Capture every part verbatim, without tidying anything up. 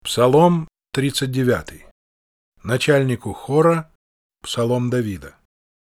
Псалом тридцать девятый. Начальнику хора псалом Давида.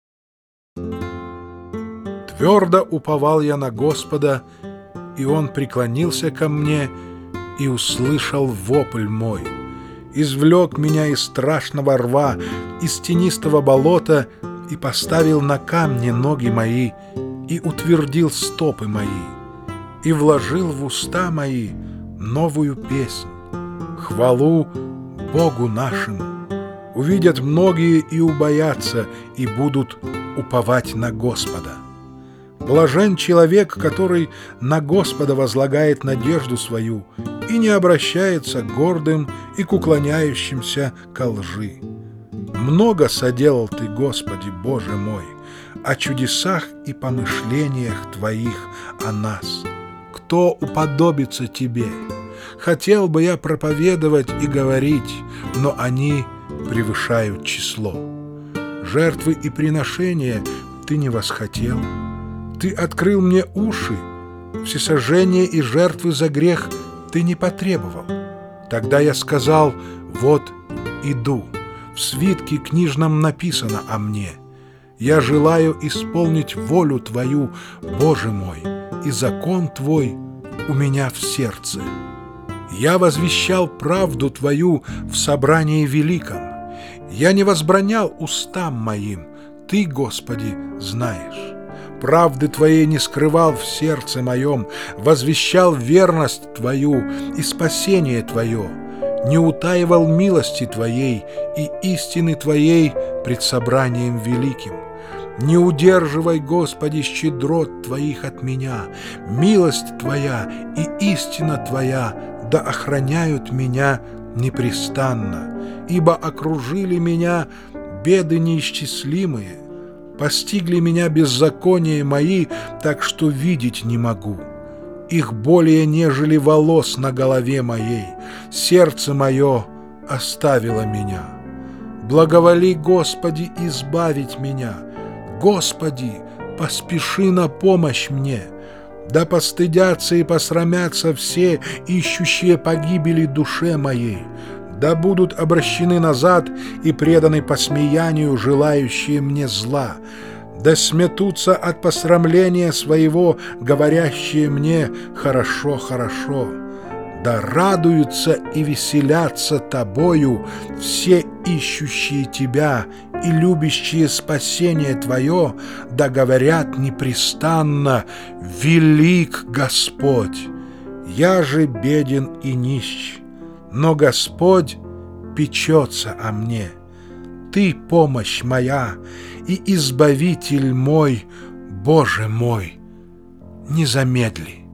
Твердо уповал я на Господа, и Он преклонился ко мне и услышал вопль мой, извлек меня из страшного рва, из тенистого болота, и поставил на камне ноги мои, и утвердил стопы мои, и вложил в уста мои новую песнь, хвалу Богу нашему. Увидят многие и убоятся, и будут уповать на Господа. Блажен человек, который на Господа возлагает надежду свою и не обращается к гордым и к уклоняющимся ко лжи. Много соделал Ты, Господи, Боже мой, о чудесах и помышлениях Твоих о нас. Кто уподобится Тебе? Хотел бы я проповедовать и говорить, но они превышают число. Жертвы и приношения Ты не восхотел. Ты открыл мне уши, всесожжения и жертвы за грех Ты не потребовал. Тогда я сказал: вот иду, в свитке книжном написано о мне. Я желаю исполнить волю Твою, Боже мой, и закон Твой у меня в сердце. Я возвещал правду Твою в собрании великом. Я не возбранял устам моим, Ты, Господи, знаешь. Правды Твоей не скрывал в сердце моем, возвещал верность Твою и спасение Твое, не утаивал милости Твоей и истины Твоей пред собранием великим. Не удерживай, Господи, щедрот Твоих от меня, милость Твоя и истина Твоя да охраняют меня непрестанно, ибо окружили меня беды неисчислимые, постигли меня беззакония мои, так что видеть не могу. Их более, нежели волос на голове моей, сердце мое оставило меня. Благоволи, Господи, избавить меня. Господи, поспеши на помощь мне. Да постыдятся и посрамятся все, ищущие погибели душе моей. Да будут обращены назад и преданы посмеянию, желающие мне зла. Да сметутся от посрамления своего, говорящие мне: хорошо, хорошо. Да радуются и веселятся Тобою все ищущие Тебя и любящие спасение Твое, да говорят непрестанно: велик Господь. Я же беден и нищ, но Господь печется о мне. Ты помощь моя и избавитель мой, Боже мой, не замедли.